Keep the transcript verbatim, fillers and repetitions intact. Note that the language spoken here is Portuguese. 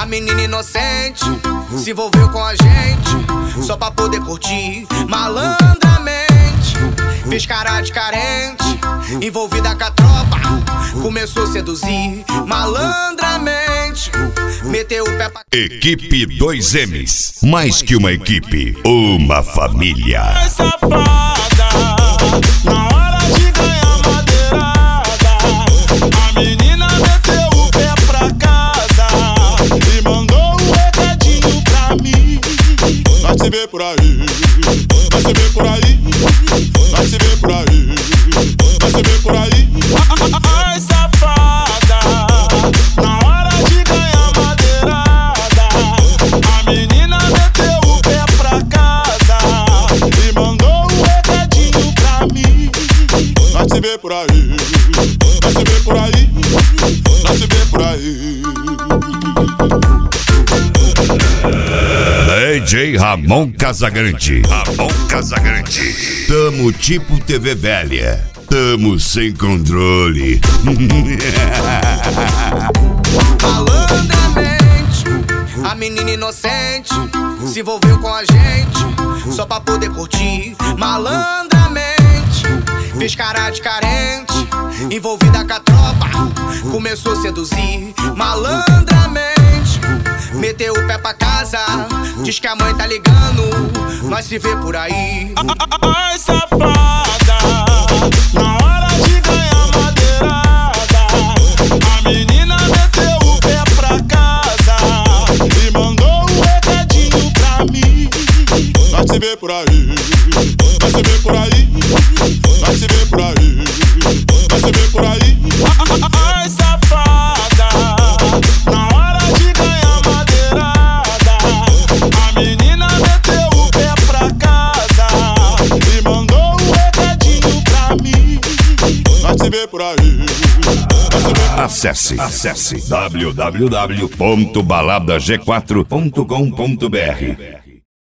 A menina inocente se envolveu com a gente só pra poder curtir malandramente. Fez cara de carente, envolvida com a tropa, começou a seduzir malandramente. Meteu o pé pra... Equipe dois M's. Mais que uma equipe, uma família. Ai, safada, na hora de ganhar madeirada, a menina meteu o pé pra casa e mandou um recadinho pra mim. Vai se ver por aí, vai se ver por aí, vai se ver por aí, vai se ver por aí. Ai, safada, na hora de ganhar madeirada, a menina meteu o pé pra casa e mandou um recadinho pra mim. Vai se ver por aí, vai se ver por aí, vai se ver por aí. D J Ramon Casagrande. Ramon Casagrande. Tamo tipo T V velha. Tamo sem controle. Malandramente, a menina inocente se envolveu com a gente só pra poder curtir malandramente. Fez cara de carente, envolvida com a tropa, começou a seduzir malandramente. Meteu o pé pra casa, diz que a mãe tá ligando, nós se vê por aí. Ai, safada, na hora de ganhar madeirada, a menina meteu o pé pra casa e mandou um recadinho pra mim. Vai se ver por aí, vai se ver por aí, vai se ver por aí, vai se ver por aí. Ai, safada, na hora de ganhar madeirada, a menina meteu o pé pra casa e mandou um recadinho pra mim. Vai se ver por aí, vai se ver por aí. Acesse, acesse w w w ponto balada g quatro ponto com ponto b r.